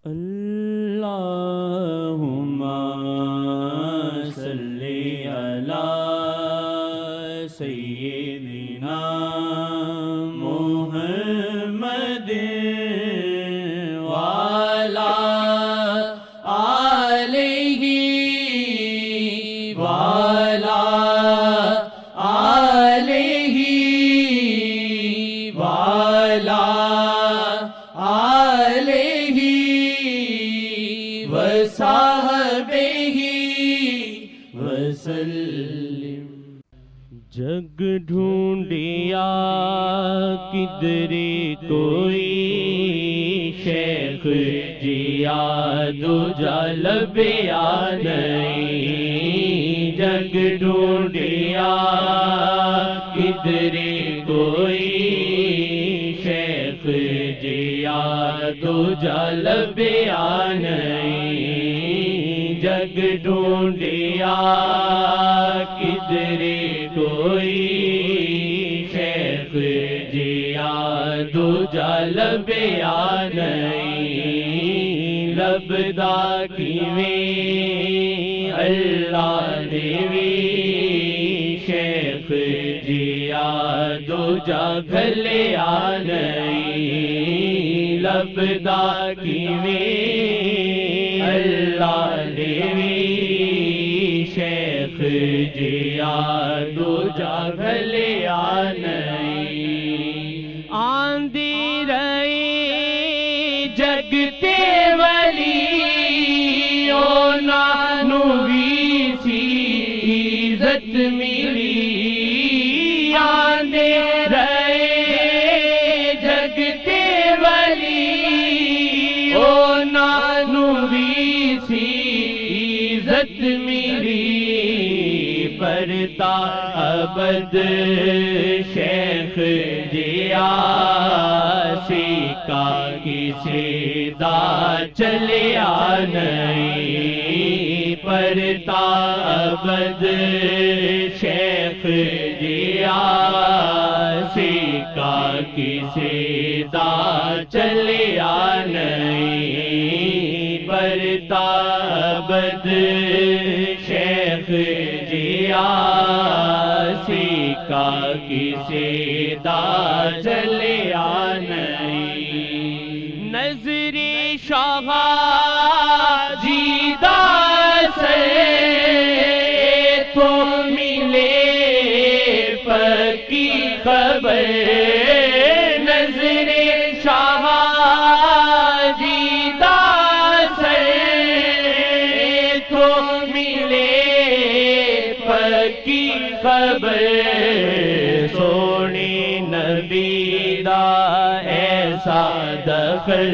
اللہم صلی علی سیدنا محمد وعلی آلہ وعلی آلہ وعلی آلہ وصحبہ وسلم۔ جگ ڈھونڈیا کدھر کوئی شیخ جیا دوجا لبیا نہیں، جگ ڈھونڈیا کدھر کوئی شیخ جیا دوجا لبیا نہیں، جگ ڈھونڈیا کدھر کوئی شیخ جیا دوجا لبیا نہیں، لبدا کیویں اللہ دیوی شیخ جیا دوجا گھلیا نہیں، لبدا کیویں اللہ دیوی شیخ جیا دوجا گھلیا نہیں، آندی رہی جگتے ولی نانو بھی سی عزت ملی، آندے رہے جگتے ولی نانو بھی سی عزت ملی، پرتا ابد شیخ جیا سیکا کسی دا چلیا نہیں، پرتا ابد شیخ جیا سیکا کسی دا چلیا نہیں، پرتا ابد شیخ جیا سیکا کسی دا چلیا نہیں، نظر شاہ جیدہ سے تو ملے پکی خبر، نظر شاہ جیدہ سے تو ملے پکی خبر، سونے نبی دا ایسا دخل،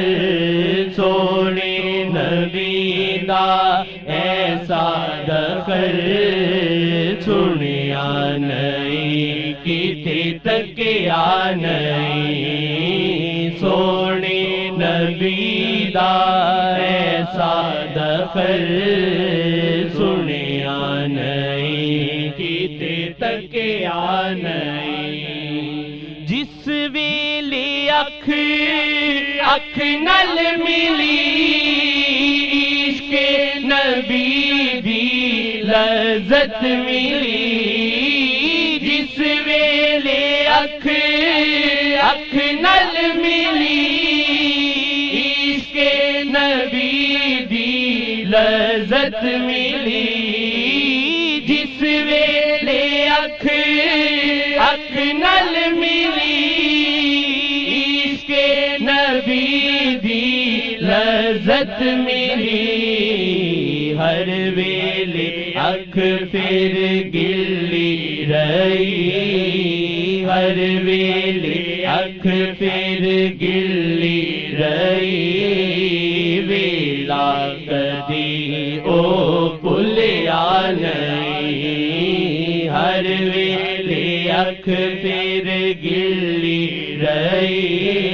سونے نبی دا ایسا دخل، سنیا نہیں کتے تکیا نہیں، سونے نبی دا ایسا دخل، سنیا نہیں کتے تکیا نہیں، جس ویلے اکھ نل ملی عشق نبی دی لذت ملی، جس ویلے اکھ نل ملی عشق نبی دی لذت ملی، جس ویلے اکھ نل ملی عشق نبی دی لذت ملی، ہر ویلے اکھ پھر گلی رہی، ہر ویلے اکھ پھر گلی رہی، ویلا کدی او بھلیا نہیں، ہر ویلے اکھ پھر گلی رہی،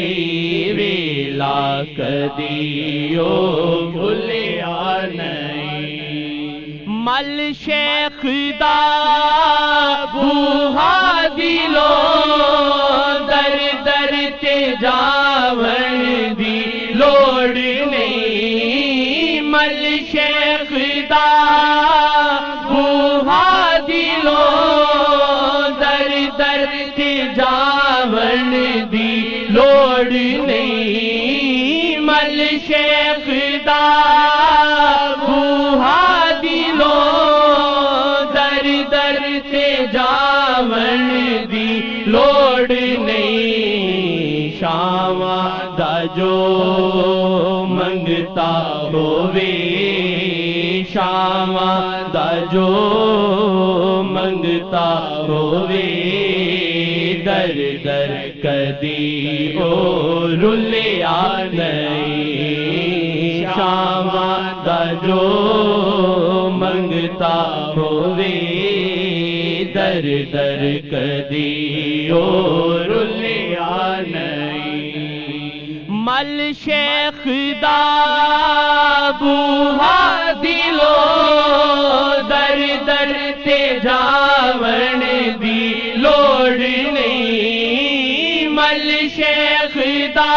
ویلا کدی او بھلیا نہیں، مل شیخ دا بوہا دلو در در تے جاون دی لوڑ نہیں، مل شیخ دا بوہا دلو در در تے جاون دی لوڑ نہیں مل شیخ دا بوہا دلو در در تے جاون دی لوڑ نہیں شاواں دا جو منگتا ہووے شاواں دا جو منگتا ہووے در در کدی او رلیا نہیں شاواں دا جو منگتا ہووے در در کدی او رلیا نہیں مل شیخ دا بوہا دلو در در تے جاون دی لوڑ نہیں مل شیخ دا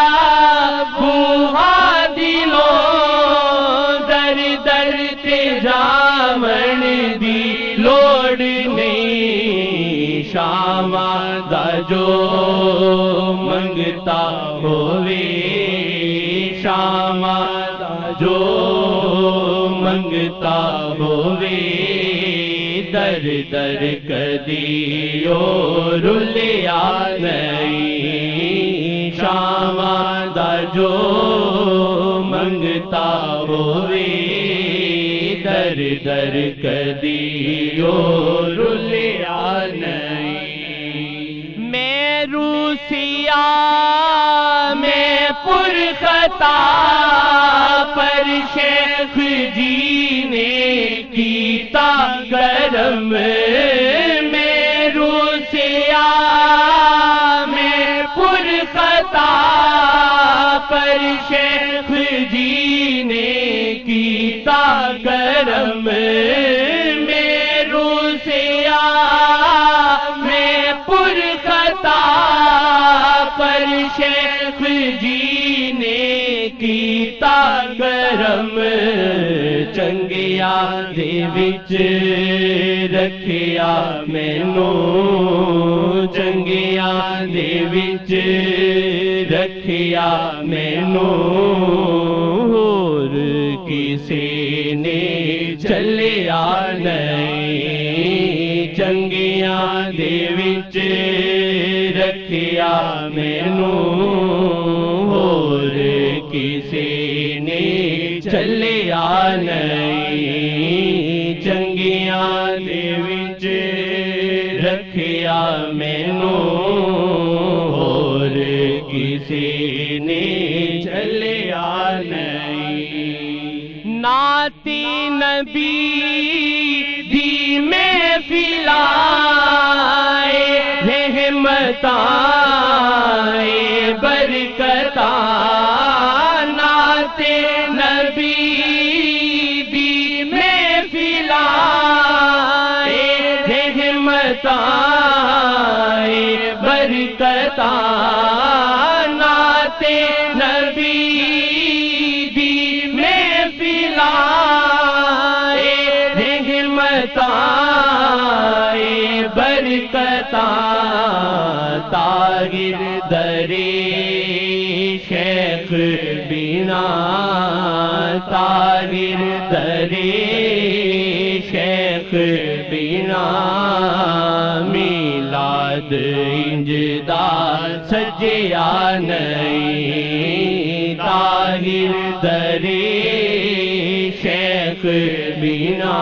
بوہا دلو در در تے جاون دی لوڑ نہیں شاواں دا جو منگتا ہووے شاواں دا جو منگتا ہووے در در کدی او رلیا نہیں شاواں دا جو منگتا ہووے در در کدی او رلیا نہیں میں روسیا میں پر خطا پر شیخ جی نے کیتا کرم میں روسیا میں پر خطا پر شیخ جی نے کیتا کرم میں روسیا میں پر خطا پر شیخ جی نے کیتا کرم چنگیا دے وچ رکھیا مینوں چنگیا دے وچ رکھیا مینوں ہور کسے نے چلیا نہیں چنگیا دے وچ رکھیا مینوں ہور کسے نے چلیا نہیں چنگیا دے وچ رکھیا مینوں ہور کسے نے چلیا نہیں ناتی نبی دی محفل آئے رحمتائے برکتاں ناتے نبی دی محفل آئے رحمتائے برکتاں ناتے نبی دی محفل آئے رحمتائے برکتاں طاہر درے شیخ بنا طاہر درے شیخ بنا میلاد انجدا سجیا نہیں طاہر درے شیخ بنا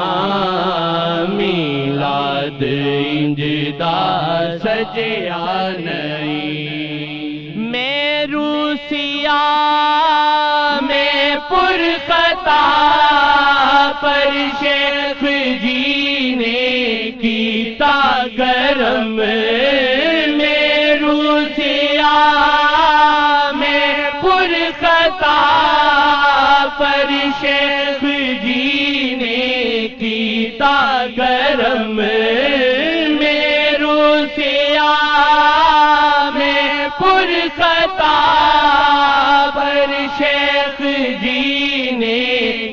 میلاد انجدا سجیا نہیں میں روسیا میں پر خطا پر شیخ جی نے کیتا کرم میں روسیا میں پر خطا پر شیخ جی نے کیتا کرم میں روسیا میں پر خطا پر شیخ جی نے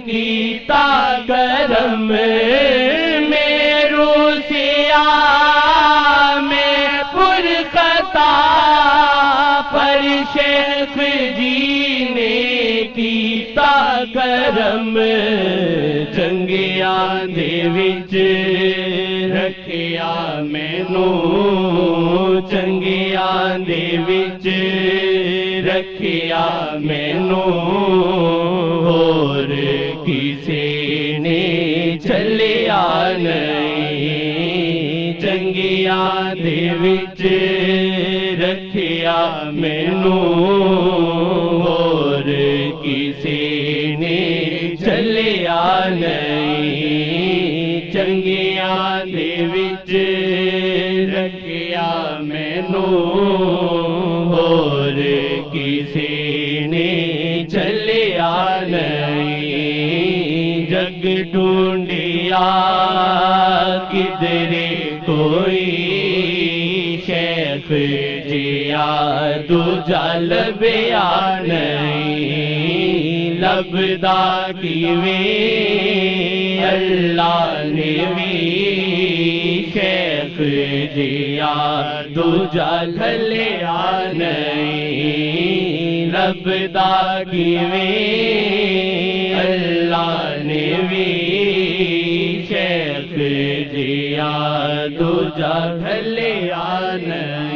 کیتا کرم چنگیاں دے وچ رکھیا مینوں چنگیاں دے وچ رکھیا مینوں ہور کسے نے چلیا نہیں چنگیاں دے وچ رکھیا مینوں ہور کسے نے چلیا نہیں چنگیاں دے وچ رکھیا مینوں ہور کسے نے چلیا نہیں جگ ڈھونڈیا کدھرے کوئی شیخ جیا دوجا لبیا نہیں لبدا کیویں اللہ نے بھی شیخ جیا دوجا لیا نہیں لبدا کیویں اللہ نے بھی شیخ جیا دوجا لیا نہیں